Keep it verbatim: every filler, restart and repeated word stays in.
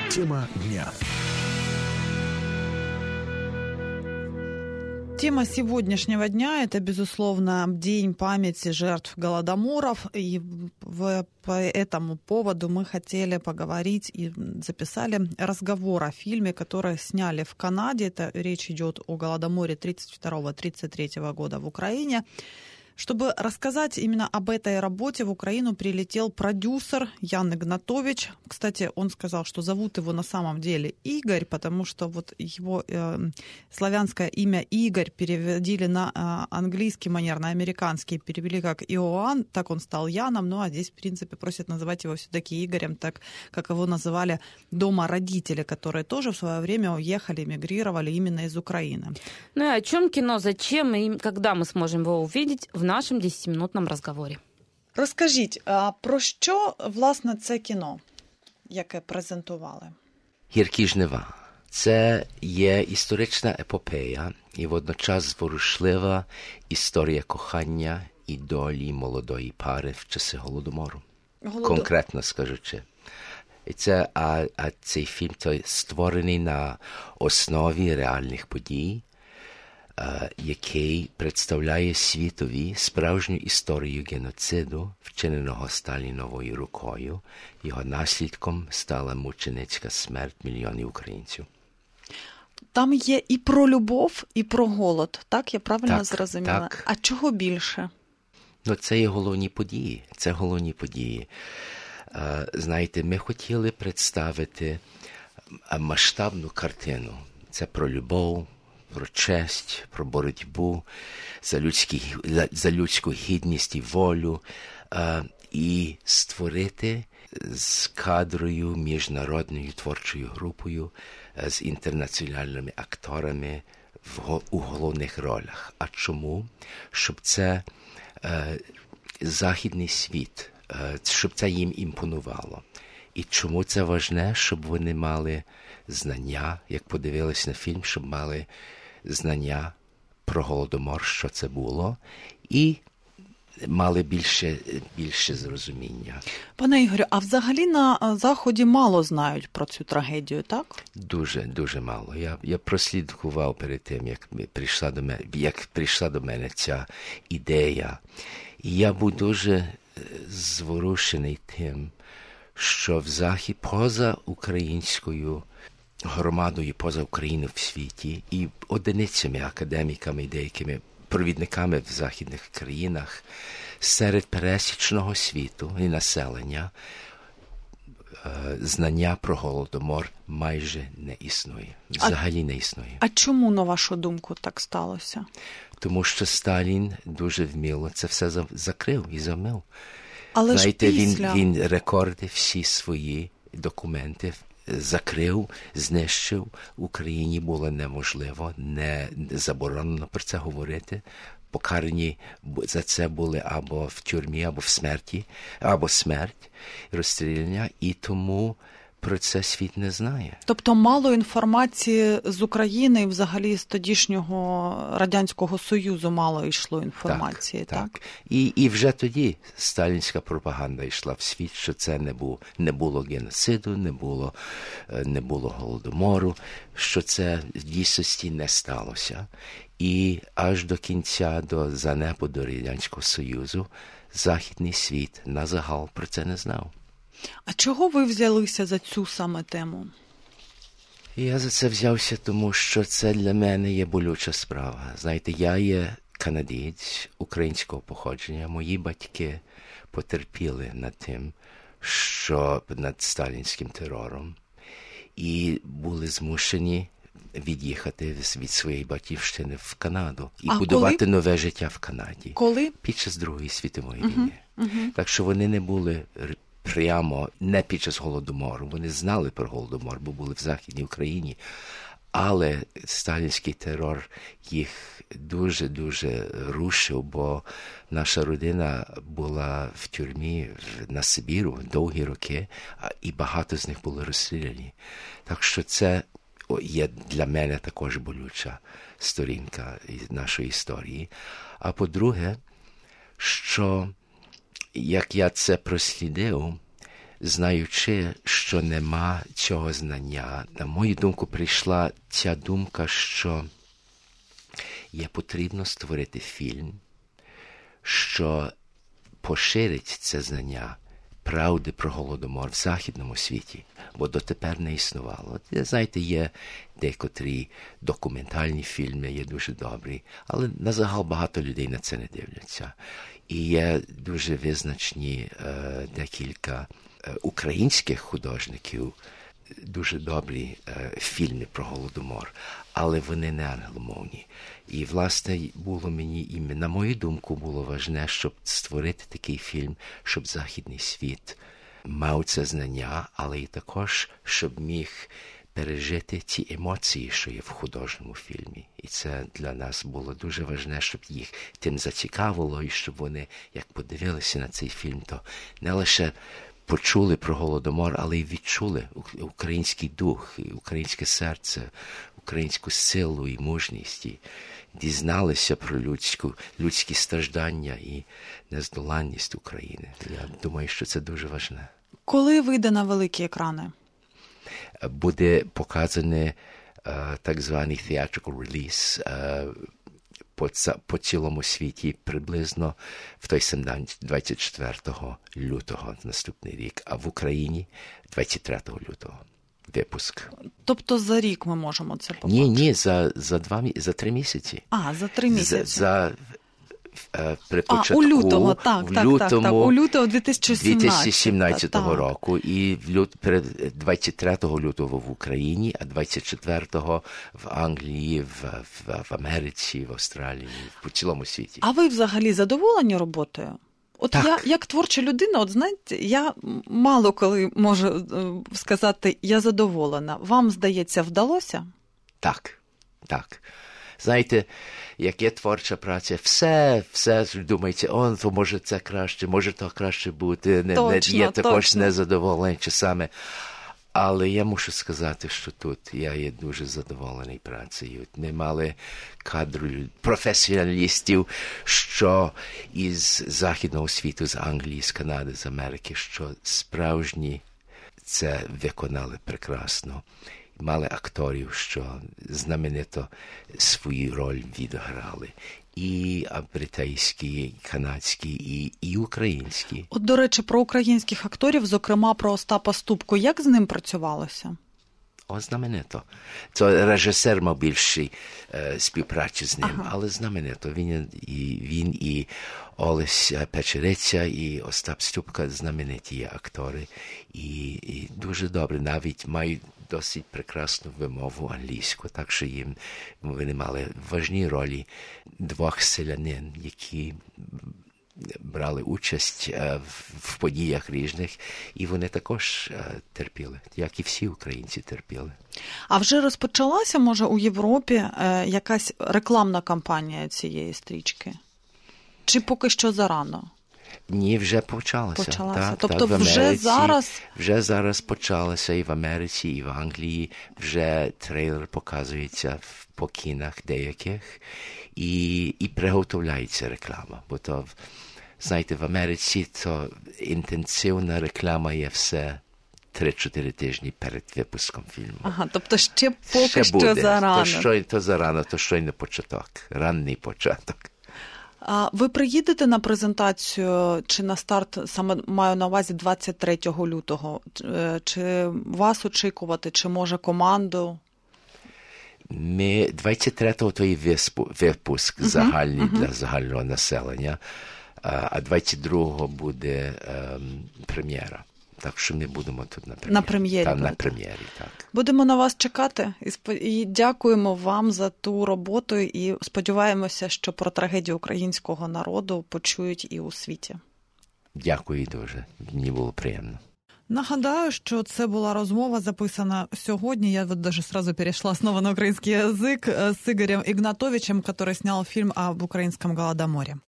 Тема дня. Тема сегодняшнего дня – это, безусловно, День памяти жертв голодоморов. И в, по этому поводу мы хотели поговорить и записали разговор о фильме, который сняли в Канаде. Это речь идет о голодоморе тридцать второго — тридцать третьего года в Украине. Чтобы рассказать именно об этой работе, в Украину прилетел продюсер Ян Игнатович. Кстати, он сказал, что зовут его на самом деле Игорь, потому что вот его э, славянское имя Игорь переводили на э, английский манер, на американский перевели как Иоанн, так он стал Яном, ну а здесь, в принципе, просят называть его все-таки Игорем, так как его называли дома родители, которые тоже в свое время уехали, эмигрировали именно из Украины. Ну и о чем кино, зачем и когда мы сможем его увидеть в нашому десятиминутному розговорі. Розкажіть, а про що, власне, це кіно, яке презентували? «Гіркі жнива» – це є історична епопея і водночас зворушлива історія кохання і долі молодої пари в часи Голодомору. Голоду. Конкретно скажучи. І це, а, а цей фільм той створений на основі реальних подій, який представляє світові справжню історію геноциду, вчиненого Сталіновою рукою. Його наслідком стала мученицька смерть мільйонів українців. Там є і про любов, і про голод, так? Я правильно так, зрозуміла? Так. А чого більше? Ну, це є головні події. Це головні події. Знаєте, ми хотіли представити масштабну картину. Це про любов, про честь, про боротьбу за, людські, за людську гідність і волю, е, і створити з кадрою, міжнародною творчою групою, е, з інтернаціональними акторами в, у головних ролях. А чому? Щоб це е, західний світ, е, щоб це їм імпонувало. І чому це важне? Щоб вони мали знання, як подивились на фільм, щоб мали знання про Голодомор, що це було, і мали більше, більше зрозуміння. Пане Ігорю, а взагалі на Заході мало знають про цю трагедію, так? Дуже, дуже мало. Я, я прослідкував перед тим, як прийшла до мене, як прийшла до мене ця ідея. І я був дуже зворушений тим, що в Захід, поза українською громадою, поза Україною в світі і одиницями, академіками, деякими провідниками в західних країнах, серед пересічного світу і населення знання про Голодомор майже не існує. Взагалі не існує. А чому, на вашу думку, так сталося? Тому що Сталін дуже вміло це все закрив і замив. Але Знаєте, ж після... він, він рекорди, всі свої документи закрив, знищив. В Україні було неможливо, не заборонено про це говорити. Покарані за це були або в тюрмі, або в смерті, або смерть, розстріляння. І тому про це світ не знає. Тобто мало інформації з України і взагалі з тодішнього Радянського Союзу мало йшло інформації, так? Так, так. І, і вже тоді сталінська пропаганда йшла в світ, що це не було, не було геноциду, не було, не було Голодомору, що це в дійсності не сталося. І аж до кінця, до занепаду Радянського Союзу, Західний світ на загал про це не знав. А чого ви взялися за цю саме тему? Я за це взявся, тому що це для мене є болюча справа. Знаєте, я є канадієць українського походження. Мої батьки потерпіли над тим, що над сталінським терором. І були змушені від'їхати від своєї батьківщини в Канаду і а будувати коли? нове життя в Канаді. Коли? Під час Другої світової uh-huh, війни. Uh-huh. Так що вони не були прямо, не під час Голодомору. Вони знали про Голодомор, бо були в Західній Україні. Але сталінський терор їх дуже-дуже рушив, бо наша родина була в тюрмі на Сибіру довгі роки, і багато з них були розстріляні. Так що це є для мене також болюча сторінка нашої історії. А по-друге, що як я це прослідив, знаючи, що нема цього знання, на мою думку прийшла ця думка, що є потрібно створити фільм, що поширить це знання правди про Голодомор в західному світі, бо дотепер не існувало. Знаєте, є декотрі документальні фільми, є дуже добрі, але на загал багато людей на це не дивляться. І є дуже визначні е, декілька е, українських художників, дуже добрі е, фільми про Голодомор, але вони не англомовні. І, власне, було мені, і на мою думку, було важливо, щоб створити такий фільм, щоб західний світ мав це знання, але і також, щоб міг пережити ті емоції, що є в художньому фільмі. І це для нас було дуже важливо, щоб їх тим зацікавило, і щоб вони, як подивилися на цей фільм, то не лише почули про Голодомор, але й відчули український дух, українське серце, українську силу і мужність, і дізналися про людську, людські страждання і нездоланність України. Я думаю, що це дуже важливо. Коли вийде на великі екрани? Буде показаний uh, так званий theatrical release uh, по, по цілому світі приблизно в той самий день, двадцять четвертого лютого наступний рік, а в Україні двадцять третього лютого. Випуск. Тобто за рік ми можемо це побачити? Ні, ні, за, за, два, за три місяці. А, за три місяці. За, за при початку, а, у лютого, так, в так, лютому, так, так, у лютого дві тисячі сімнадцятого року і в лют, перед двадцять третього лютого в Україні, а двадцять четвертого в Англії, в, в, в Америці, в Австралії, по цілому світі. А ви взагалі задоволені роботою? От так. я, як творча людина, от знаєте, я мало коли можу сказати, я задоволена. Вам, здається, вдалося? Так, так. Знаєте, як є творча праця, все, все думаєте, о, то може це краще, може то краще бути, не, точно, не, є також точно. незадоволений часами. Але я мушу сказати, що тут я є дуже задоволений працею. Ми мали кадру професіоналістів, що із західного світу, з Англії, з Канади, з Америки, що справжні це виконали прекрасно. Мали акторів, що знаменито свою роль відіграли. І британські, і канадські, і, і українські. От, до речі, про українських акторів, зокрема про Остапа Ступку. Як з ним працювалося? О, знаменито. Це режисер мав більший е, співпрацю з ним, ага. але знаменито. Він і, він і Олесь Печериця, і Остап Ступка знамениті актори. І, і дуже добре, навіть мають досить прекрасну вимову англійську, так що їм вони мали важні ролі двох селянин, які брали участь в подіях різних, і вони також терпіли, як і всі українці терпіли. А вже розпочалася, може, у Європі якась рекламна кампанія цієї стрічки? Чи поки що зарано? Ні, вже почалося. Почалася. Так, тобто так, вже Америці, зараз? Вже зараз почалося і в Америці, і в Англії. Вже трейлер показується по кінах деяких. І, і приготовляється реклама. Бо то, знаєте, в Америці то інтенсивна реклама є все три-чотири тижні перед випуском фільму. Ага, тобто ще поки ще що буде. зарано. То, що, то зарано, то щойно початок, ранній початок. А ви приїдете на презентацію чи на старт, саме маю на увазі двадцять третього лютого? Чи вас очікувати, чи може команду? Ми двадцять третього то є випуск uh-huh, загальний uh-huh. для загального населення, а двадцять другого буде ем, прем'єра. Так що ми будемо тут на прем'єрі. На прем'єрі. Там, на прем'єрі, так. Будемо на вас чекати і дякуємо вам за ту роботу і сподіваємося, що про трагедію українського народу почують і у світі. Дякую дуже. Мені було приємно. Нагадаю, що це була розмова, записана сьогодні, я вот даже сразу перешла снова на український язик, з Ігорем Ігнатовичем, який зняв фільм об українському Голодоморі.